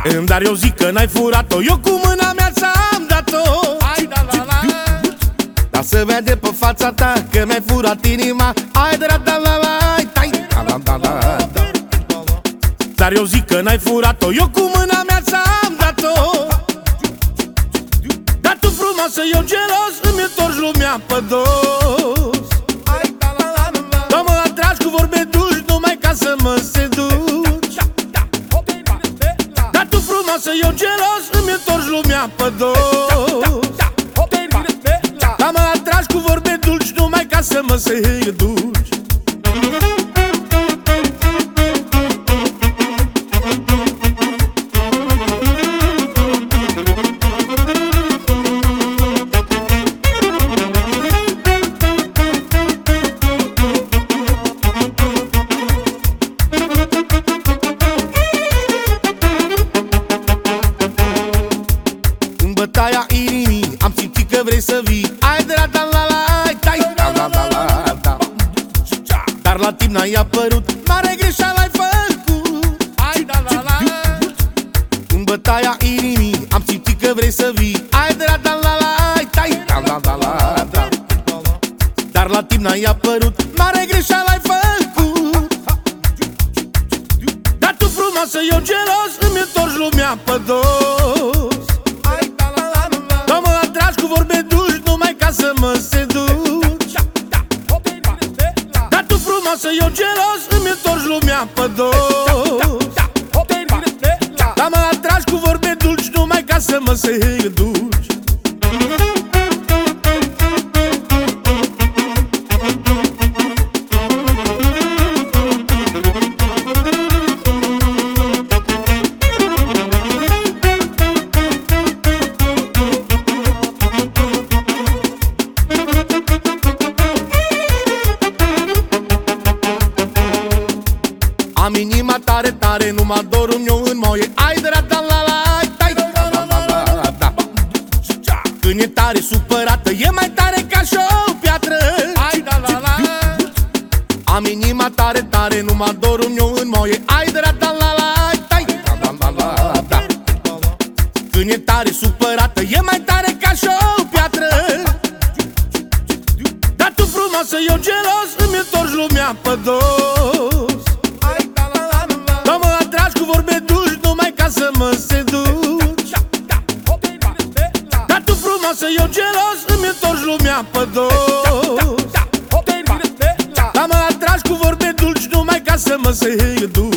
Dar eu zic că n-ai furat-o, eu cu mâna mea ți-am dat-o. Dar se vede pe fața ta că mi-ai furat inima. Ai da da la la, tai da da da. Dar eu zic că n-ai furat-o, eu cu mâna mea ți-am dat-o. Dar tu frumoasă, eu gelos, îmi întorci lumea pe dos. Dar mă atragi cu vorbe dulci, numai ca să mă seduci. Dar tu frumoasă, eu gelos, îmi întorci lumea pe dos. Dar mă atragi cu vorbe dulci, numai ca să mă seduci. Bătaia inimii am simțit că vrei să vii. Ai de la da la la, tai da da da la da. Dar la timp n-ai apărut, mare greșeală ai făcut. Ai da la la. În bătaia inimii am simțit că vrei să vii. Ai de la da la la, tai da da da la da. Dar la timp n-ai apărut, mare greșeală ai făcut. Dar tu frumoasă, eu gelos, îmi întorci lumea pe dos. Dar mă atragi cu vorbe dulci, numai ca să mă seduci. Dar tu frumoasă, eu gelos, îmi întorci lumea pe dos. Dar mă atragi cu vorbe dulci, numai ca să mă seduci. Am inima tare, tare, numai dorul meu în moie. Ai de la da la la, tai da da da da. Când e tare supărată, e mai tare ca și o piatră. Ai da la la. Am inima tare, tare, numai dorul meu în moie. Ai de la da la la, tai da da da da. Când e tare supărată, e mai tare ca și o piatră. Dar tu frumoasă, eu gelos, îmi întorci lumea pe dos. Dar mă atragi cu vorbe dulci, numai ca să mă seduci. Dar tu frumoasă, eu gelos, îmi întorci lumea pe dos. Dar mă atragi cu vorbe dulci, numai ca să mă seduci.